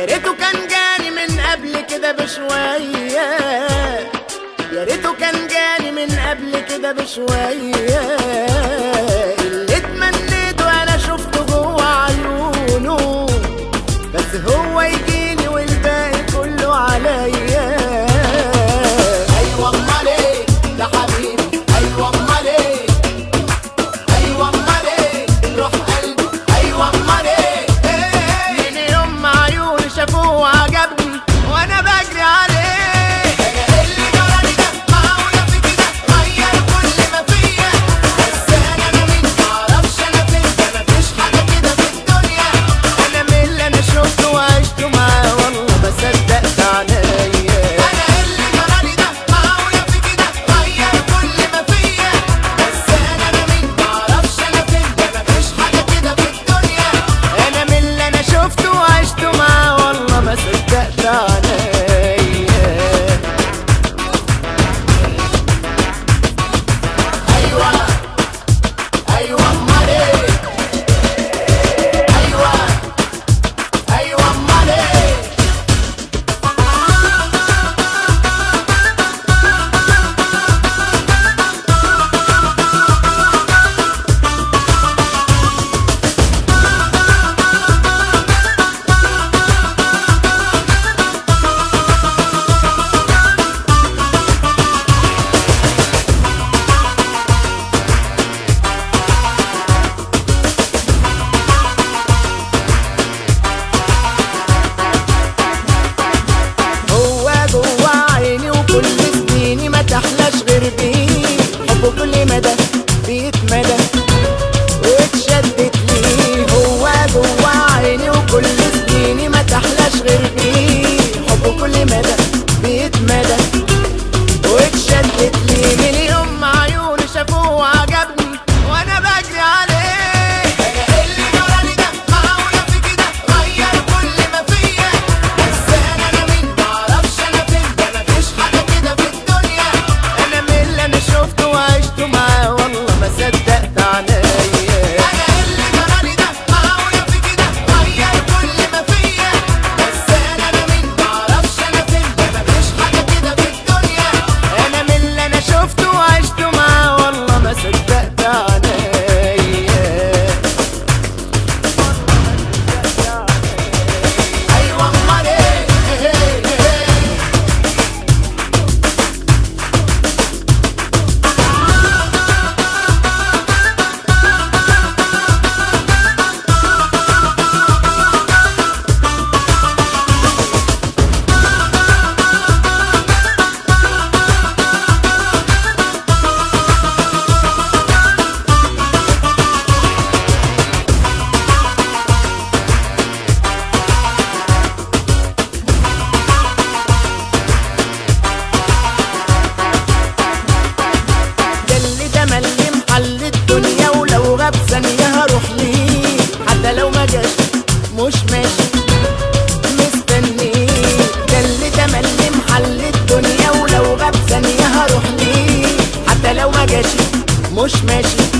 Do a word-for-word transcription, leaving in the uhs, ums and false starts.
يا ريته كان جاني من قبل كده بشوية، يا ريته كان جاني من قبل كده بشوية. اللي اتمنيته انا شفته جوه عيونه، بس هو يجيني والباقي كله عليا. ايوه امال ايه ده حبيبي، ايوه امال ايه، ايوه امال ايه روح قلبي، ايوه امال ايه. من يوم ما عيوني شافوه وعجبني وانا بجري عليه. انا اللي جرالي ده معقولة في كده غير كل ما فيا، بس انا انا مين معرفش انا فين، ده مفيش حاجة كده في الدنيا. انا من اللي انا شفته وعشته معاه والله ما صدقت عينيا. انا اللي جرالي ده معقولة في كده غير كل ما فيا، بس انا انا مين معرفش انا فين، ده مفيش حاجة كده في الدنيا. انا من اللي انا شفته وعشته معاه والله ما صدقت عينيا. ايوه ايوه امال ايه، ايوه ايوه امال ايه. هو جوا عيني وكل سنيني ما تحلاش غير بيه. حبه كل مدى بيتمدى واتشدت ليه. هو جوا عيني وكل سنيني ما تحلاش غير بيه. حبه كل مدى بيتمدى واتشدت ليه. من يوم ما عيوني شافوه وعجبني وانا بجري عليه. انا اللي جرالي ده معقولة في كده غير كل ما فيا، بس انا انا مين معرفش انا فين، ده مفيش حاجة كده في الدنيا. انا من اللي انا شفته وعشته معاه والله ما صدقت عينيا. انا اللي جرالي ده معقولة في كده غير كل ما فيا، بس انا انا مين معرفش انا فين، ده مفيش حاجة كده في الدنيا. انا من اللي انا شفته وعشته معاه والله ما صدقت عينيا. ايوه امال ايه. ده اللي ده ملي محل الدنيا، ولو غاب ثانية هروح ليه. حتى لو ما جاش مش ماشي مستنيه. ده اللي ده ملي محل الدنيا، ولو غاب ثانية هروح ليه. حتى لو ما جاش مش ماشي